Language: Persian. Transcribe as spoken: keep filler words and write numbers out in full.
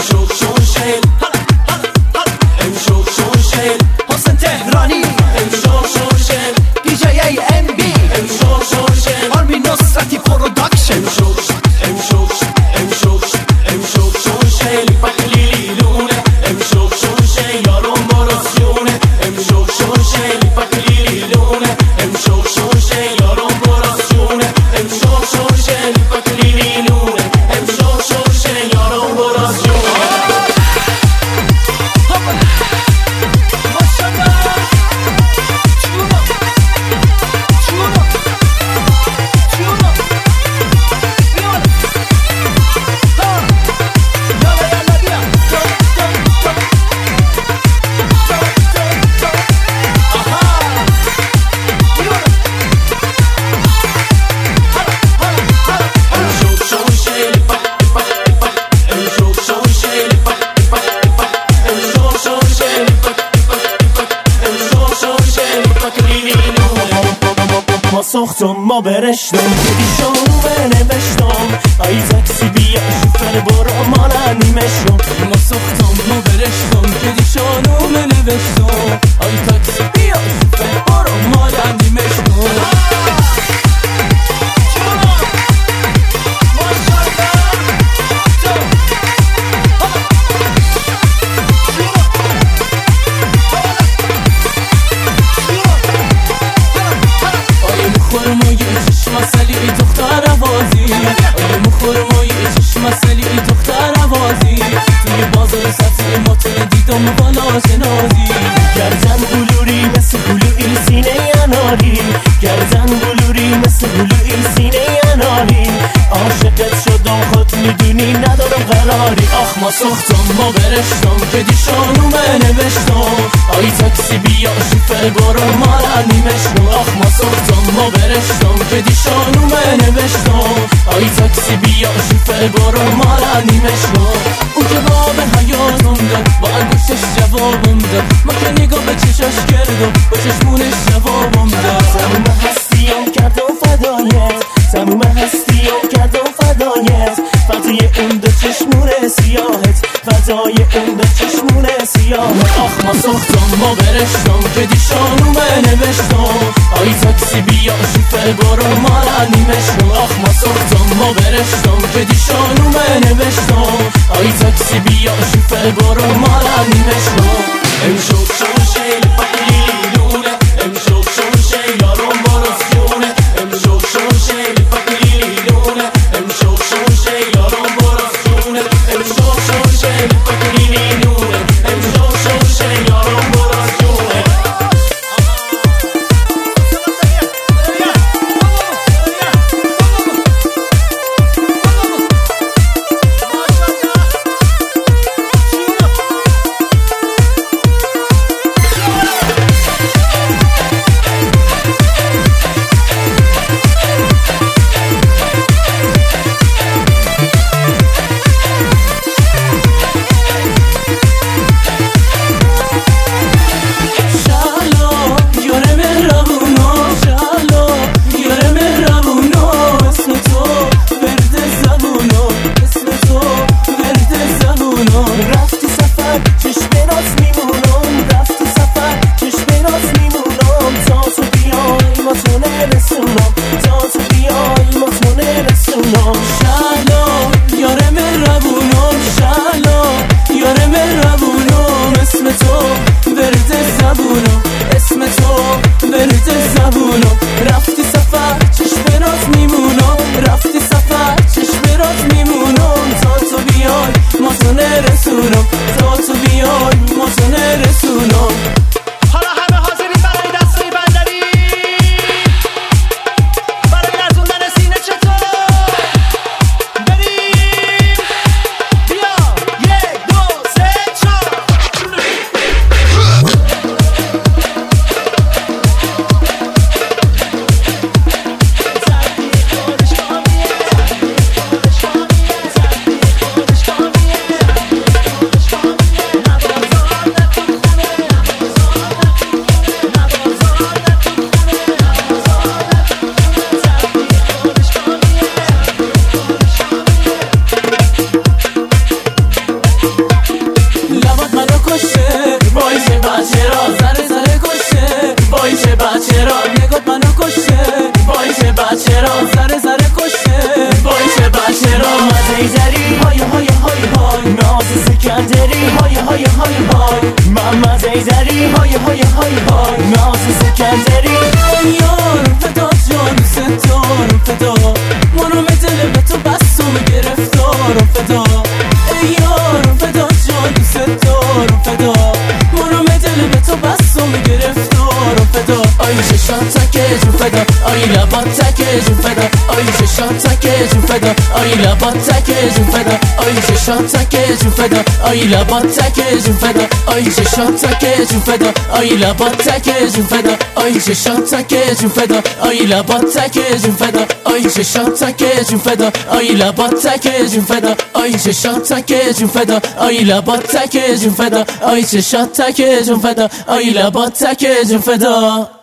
امشو شون شیل امشو شون شیل حسین تهرانی امشو شون شیل دی جی ای ام بی امشو شون شیل آرمی نصرتی پروداکشن امشو امشو امشو امشو شون شیل پکلیلی لونه امشو شون شیل یارم براسیونه امشو شون شیل پکلیلی لونه امشو شون شیل یارم براسیونه امشو شون شیل پکلیلی لونه امشو شون شیل یارم براسیونه ساختم ما برشتم بدی شانو بنوشتم ای تاکسی بیا شفر برو مالا نیمشتم ما ساختم ما برشتم بدی شانو بنوشتم ای تاکسی بیا شفر برو مالا نیمشتم مسئله دختر عوازی توی بازار سبزی ماتن دیدم بالا شنازی گردن بلوری مثل بلوی سینه اناری گردن بلوری مثل بلوی سینه اناری عاشقت شدم خود میدونی ندارم قراری آخ ما ساختم ما برشتم که دیشانو بنوشتم ای تاکسی بیا شفر برو مالا نیمشتم آخ ما ساختم ما برشتم که دیشانو بنوشتم ای تاکسی بیا شفر برو مالا نیمشتم او جواب حیاتم داد با انگوشش جوابم داد ما که نگاه به چشاش کردم با چشمونش جوابم داد تموم هستیم کردم فدایت تموم هستیم کردم فدایت فدای اون دو چشمون سیاهت فدای اون دو چشمون سیاهت آخ ما ساختم ما برشتم که دیشانو بنوشتم ای تاکسی بیا شفر برو مالا نیمشتم آخ ما ساختم ما برشتم که دیشانو بنوشتم ای تاکسی بیا شفر برو مالا نیمشتم امشو شون شیل پکلیلی لونه امشو شون شیل یارم براسیونه امشو شون شیل پکلیلی لونه امشو شون شیل یارم براسیونه امشو شون شیل پکلیلی لونه امشو شون شیل یارم براسیونه محمد ایدری های های های های ناز سکندری یارم فدا جان ستارم فدا منو دل به تو بستم گرفتارم فدا یارم فدا جان ستارم فدا منو دل به تو بستم گرفتارم فدا آی چشات تکه جون فدا آی لبات تکه جون فدا آی چشات تکه جون فدا آی لبات تکه جون فدا آی چشات تکه جون فدا آی لبات تکه جون فدا آی چشات تکه جون فدا آی لبات تکه جون فدا آی چشات تکه جون فدا آی لبات تکه جون فدا آی چشات تکه جون فدا آی لبات تکه جون فدا آی چشات تکه جون فدا آی لبات تکه جون فدا آی چشات تکه جون فدا آی لبات تکه جون فدا